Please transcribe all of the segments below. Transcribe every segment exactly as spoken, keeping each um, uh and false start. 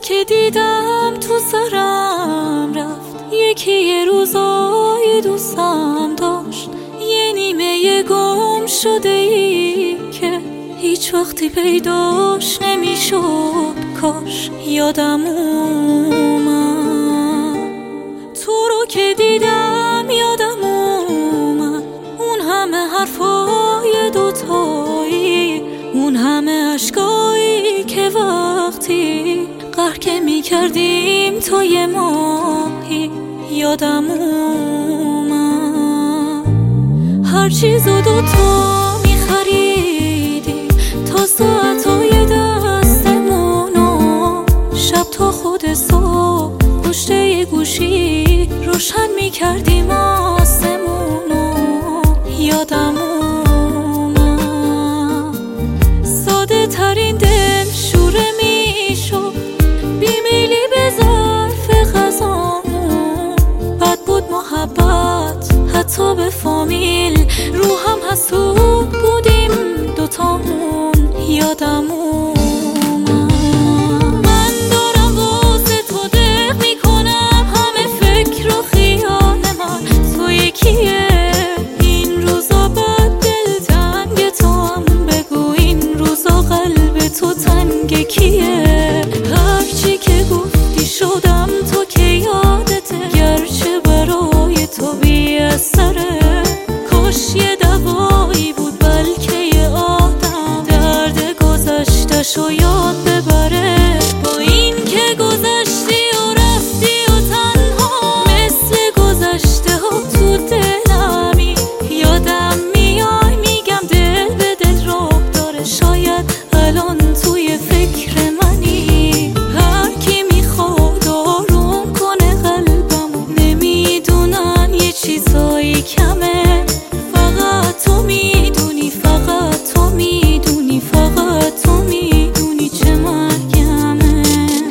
که دیدم تو سرم رفت، یکی یه روزای دوستم داشت، یه نیمه گم شده ای که هیچ وقتی پیداش نمیشد. کاش یادم اومد تو رو که دیدم، یادم اومد اون همه حرفای دوتایی، اون همه عشقایی که وقتی قهر که میکردیم تا یه ماهی. یادم اومد هر چیزو دوتا میخریدیم، تا ساعتای دستمونو شب تا خود صبح پشت یه گوشی روشن میکردیم آسمونو. یادم اومد ساده ترین دل شوره میشد، بیمیلی به ظرف غذامون. بد بود محبت حتی به فامیل، رو هم حسود بودیم دوتامون. یادم اومد من دارم واسه تو دق میکنم، همه فکر و خیال من تو یکیه. این روزا بد دل تنگ تو هم بگو، این روزا قلب تو تنگ کیه؟ هرچی که گفتی شدم تو که یادته، گرچه برای تو بی اثره. کاش یه دوایی بود بلکه یه آدم درد گذشتشو یاد ببره. با این که گذشتی و رفتی و تنها مثل گذشته ها تو دلمی. یادم میای میگم دل به دل راه داره، شاید الان توی فکر منی. هر کی میخواد آروم کنه قلبمو، نمیدونن یه چیزایی کمه. فقط تو میدونی، فقط تو میدونی، فقط تو میدونی چه مرگمه.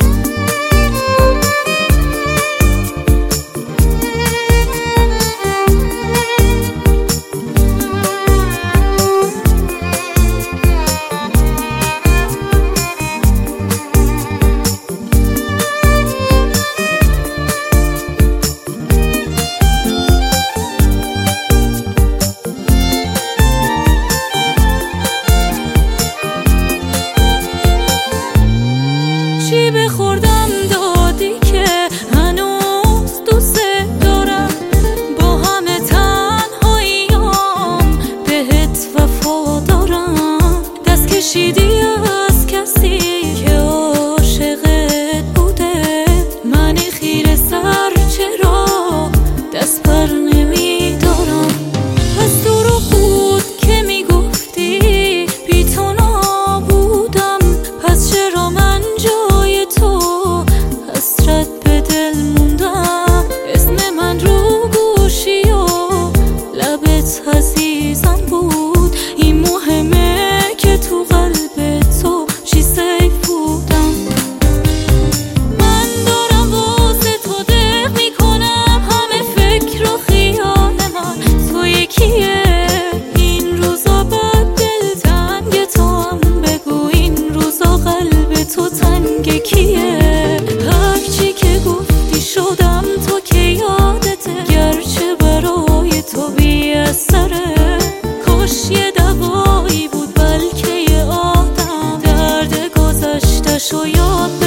چی بخوردم دادی که هنوز دوست دارم، با همه تنهاییام بهت وفا دارم. دست کشیدی از کسی که عاشقت بوده، من خیره سر چرا دست بر نمیدارم. از دروغ بود که میگفتی بی تو نابودم، پس چرا من جای تو حسرت به دل موندم؟ اسم من رو گوشی و لبت عزیزم بود، این مهمه که تو قلب تو چی سیف بودم. من دارم واسه تو دق میکنم، همه فکر و خیال من تو یکیه. این روزا بد دل تنگ تو هم بگو، این روزا قلب تو تنگ کیه؟ هرچی که گفتی شدم تو که یادته، گرچه برای تو بی اثره. کاش یه دوایی بود بلکه یه آدم درد گذشتشو یاد